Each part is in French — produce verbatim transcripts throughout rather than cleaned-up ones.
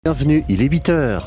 Bienvenue, il est huit heures.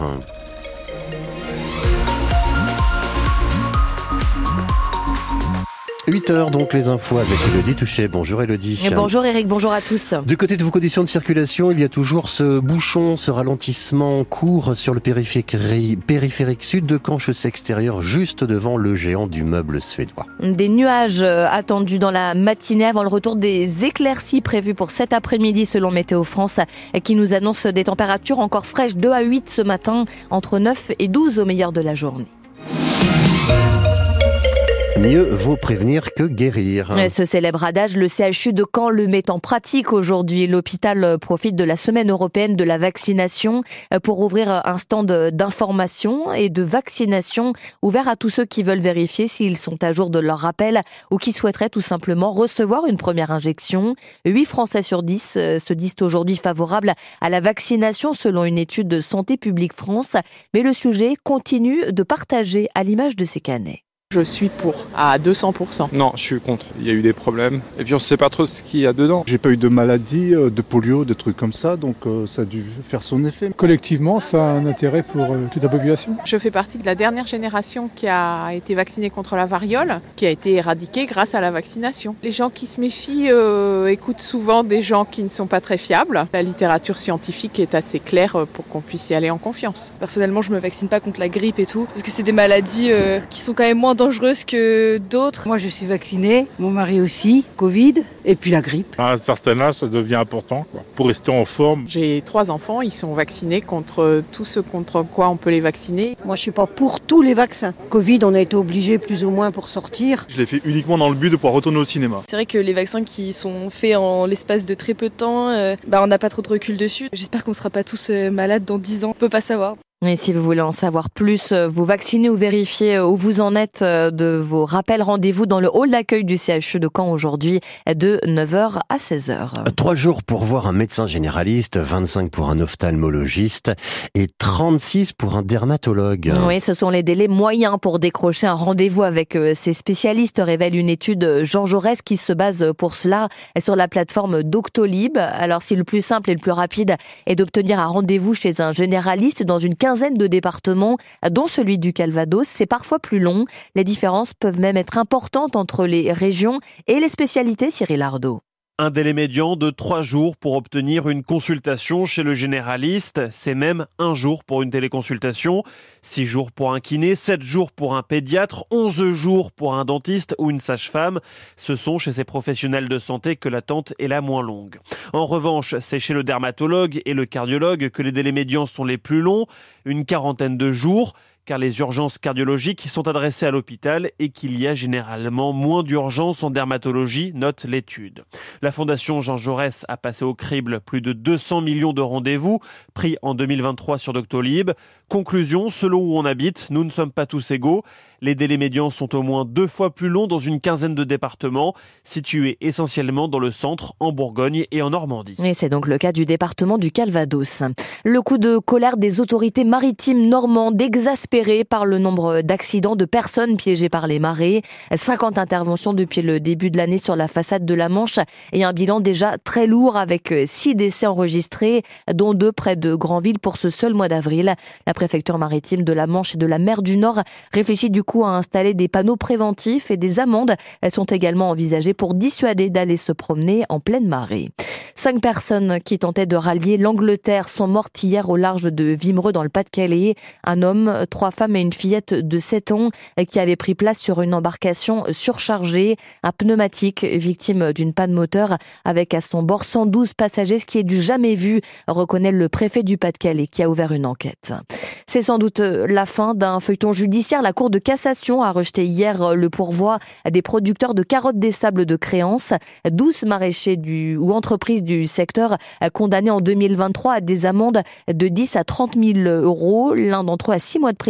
huit heures, donc les infos avec Élodie Touchet. Bonjour Élodie. Et bonjour Eric, bonjour à tous. Du côté de vos conditions de circulation, il y a toujours ce bouchon, ce ralentissement court sur le périphérique, périphérique sud de Caen, extérieur, juste devant le géant du meuble suédois. Des nuages attendus dans la matinée avant le retour des éclaircies prévues pour cet après-midi selon Météo France, qui nous annonce des températures encore fraîches deux à huit ce matin, entre neuf et douze au meilleur de la journée. Mieux vaut prévenir que guérir. Ce célèbre adage, le C H U de Caen le met en pratique aujourd'hui. L'hôpital profite de la semaine européenne de la vaccination pour ouvrir un stand d'information et de vaccination ouvert à tous ceux qui veulent vérifier s'ils sont à jour de leur rappel ou qui souhaiteraient tout simplement recevoir une première injection. huit Français sur dix se disent aujourd'hui favorables à la vaccination selon une étude de Santé publique France. Mais le sujet continue de partager à l'image de ces Canets. Je suis pour, à deux cents pour cent. Non, je suis contre. Il y a eu des problèmes. Et puis on ne sait pas trop ce qu'il y a dedans. J'ai pas eu de maladie, de polio, des trucs comme ça, donc euh, ça a dû faire son effet. Collectivement, ça a un intérêt pour euh, toute la population. Je fais partie de la dernière génération qui a été vaccinée contre la variole, qui a été éradiquée grâce à la vaccination. Les gens qui se méfient euh, écoutent souvent des gens qui ne sont pas très fiables. La littérature scientifique est assez claire pour qu'on puisse y aller en confiance. Personnellement, je me vaccine pas contre la grippe et tout, parce que c'est des maladies euh, qui sont quand même moins dangereuses que d'autres. Moi je suis vaccinée, mon mari aussi, Covid et puis la grippe. À un certain âge ça devient important quoi, pour rester en forme. J'ai trois enfants, ils sont vaccinés contre tout ce contre quoi on peut les vacciner. Moi je suis pas pour tous les vaccins. Covid on a été obligés plus ou moins pour sortir. Je l'ai fait uniquement dans le but de pouvoir retourner au cinéma. C'est vrai que les vaccins qui sont faits en l'espace de très peu de temps, euh, bah on n'a pas trop de recul dessus. J'espère qu'on sera pas tous euh, malades dans dix ans, on peut pas savoir. Et si vous voulez en savoir plus, vous vacciner ou vérifier où vous en êtes de vos rappels, rendez-vous dans le hall d'accueil du C H U de Caen aujourd'hui de neuf heures à seize heures. Trois jours pour voir un médecin généraliste, vingt-cinq pour un ophtalmologiste et trente-six pour un dermatologue. Oui, ce sont les délais moyens pour décrocher un rendez-vous avec ces spécialistes, révèle une étude Jean Jaurès qui se base pour cela sur la plateforme Doctolib. Alors si le plus simple et le plus rapide est d'obtenir un rendez-vous chez un généraliste dans une quinzaine de départements, dont celui du Calvados, c'est parfois plus long. Les différences peuvent même être importantes entre les régions et les spécialités, Cyril Ardo. Un délai médian de trois jours pour obtenir une consultation chez le généraliste. C'est même un jour pour une téléconsultation, six jours pour un kiné, sept jours pour un pédiatre, onze jours pour un dentiste ou une sage-femme. Ce sont chez ces professionnels de santé que l'attente est la moins longue. En revanche, c'est chez le dermatologue et le cardiologue que les délais médians sont les plus longs, une quarantaine de jours. Car les urgences cardiologiques sont adressées à l'hôpital et qu'il y a généralement moins d'urgences en dermatologie, note l'étude. La Fondation Jean Jaurès a passé au crible plus de deux cents millions de rendez-vous pris en deux mille vingt-trois sur Doctolib. Conclusion, selon où on habite, nous ne sommes pas tous égaux. Les délais médians sont au moins deux fois plus longs dans une quinzaine de départements, situés essentiellement dans le centre, en Bourgogne et en Normandie. Et c'est donc le cas du département du Calvados. Le coup de colère des autorités maritimes normandes exaspérées par le nombre d'accidents de personnes piégées par les marées. cinquante interventions depuis le début de l'année sur la façade de la Manche et un bilan déjà très lourd avec six décès enregistrés, dont deux près de Granville pour ce seul mois d'avril. La préfecture maritime de la Manche et de la mer du Nord réfléchit du coup à installer des panneaux préventifs et des amendes. Elles sont également envisagées pour dissuader d'aller se promener en pleine marée. Cinq personnes qui tentaient de rallier l'Angleterre sont mortes hier au large de Wimereux dans le Pas-de-Calais. Un homme, trois femmes et une fillette de sept ans qui avaient pris place sur une embarcation surchargée. Un pneumatique victime d'une panne moteur avec à son bord cent douze passagers, ce qui est du jamais vu, reconnaît le préfet du Pas-de-Calais qui a ouvert une enquête. C'est sans doute la fin d'un feuilleton judiciaire. La Cour de cassation a rejeté hier le pourvoi des producteurs de carottes des sables de Créance. douze maraîchers du, ou entreprises du secteur condamnés en deux mille vingt-trois à des amendes de dix à trente mille euros. L'un d'entre eux a six mois de prison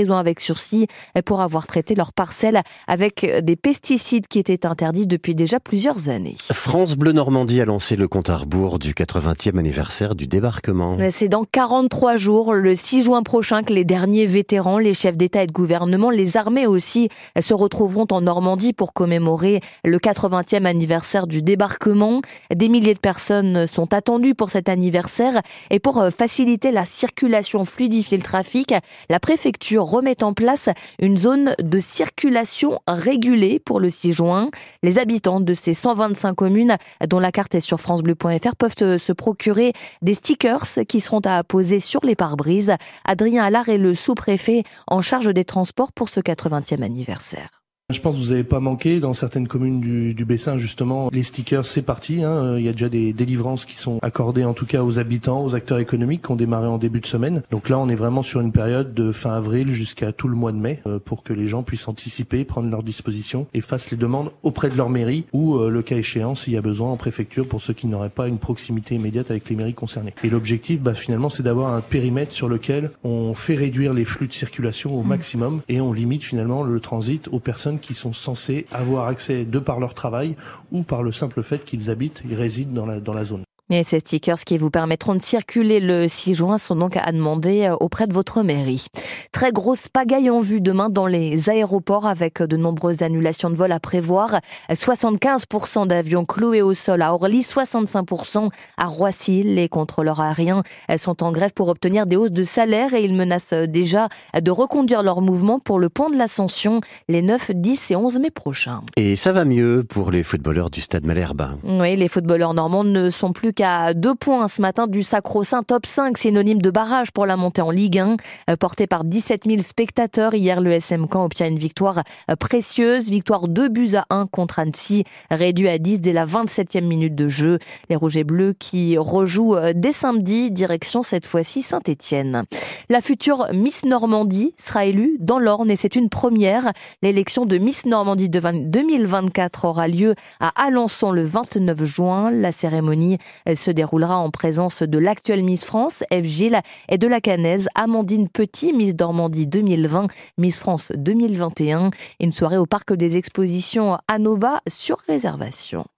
prison avec sursis pour avoir traité leurs parcelles avec des pesticides qui étaient interdits depuis déjà plusieurs années. France Bleu Normandie a lancé le compte à rebours du quatre-vingtième anniversaire du débarquement. C'est dans quarante-trois jours, le six juin prochain, que les derniers vétérans, les chefs d'État et de gouvernement, les armées aussi, se retrouveront en Normandie pour commémorer le quatre-vingtième anniversaire du débarquement. Des milliers de personnes sont attendues pour cet anniversaire et pour faciliter la circulation, fluidifier le trafic, la préfecture remet en place une zone de circulation régulée pour le six juin. Les habitants de ces cent vingt-cinq communes, dont la carte est sur francebleu point f r, peuvent se procurer des stickers qui seront à apposer sur les pare-brises. Adrien Allard est le sous-préfet en charge des transports pour ce quatre-vingtième anniversaire. Je pense que vous n'avez pas manqué dans certaines communes du, du Bessin, justement, les stickers, c'est parti. Hein. Il y a déjà des délivrances qui sont accordées, en tout cas aux habitants, aux acteurs économiques, qui ont démarré en début de semaine. Donc là, on est vraiment sur une période de fin avril jusqu'à tout le mois de mai, euh, pour que les gens puissent anticiper, prendre leurs dispositions et fassent les demandes auprès de leur mairie ou, euh, le cas échéant, s'il y a besoin, en préfecture, pour ceux qui n'auraient pas une proximité immédiate avec les mairies concernées. Et l'objectif, bah, finalement, c'est d'avoir un périmètre sur lequel on fait réduire les flux de circulation au maximum et on limite finalement le transit aux personnes qui sont censées avoir accès de par leur travail ou par le simple fait qu'ils habitent et résident dans la, dans la zone. Et ces stickers qui vous permettront de circuler le six juin sont donc à demander auprès de votre mairie. Très grosse pagaille en vue demain dans les aéroports avec de nombreuses annulations de vols à prévoir. soixante-quinze pour cent d'avions cloués au sol à Orly, soixante-cinq pour cent à Roissy. Les contrôleurs aériens sont en grève pour obtenir des hausses de salaire et ils menacent déjà de reconduire leur mouvement pour le pont de l'Ascension les neuf, dix et onze mai prochains. Et ça va mieux pour les footballeurs du Stade Malherbe. Oui, les footballeurs normands ne sont plus qu'à deux points ce matin du sacro-saint top cinq, synonyme de barrage pour la montée en Ligue un. Porté par dix-sept mille spectateurs, hier le S M Caen obtient une victoire précieuse, victoire deux buts à un contre Annecy, réduit à dix dès la vingt-septième minute de jeu. Les Rouges et Bleus qui rejouent dès samedi, direction cette fois-ci Saint-Étienne. La future Miss Normandie sera élue dans l'Orne et c'est une première. L'élection de Miss Normandie de deux mille vingt-quatre aura lieu à Alençon le vingt-neuf juin. La cérémonie se déroulera en présence de l'actuelle Miss France, Ève Gilles, et de la Canaise, Amandine Petit, Miss Normandie deux mille vingt, Miss France deux mille vingt et un. Une soirée au Parc des Expositions à Nova sur réservation.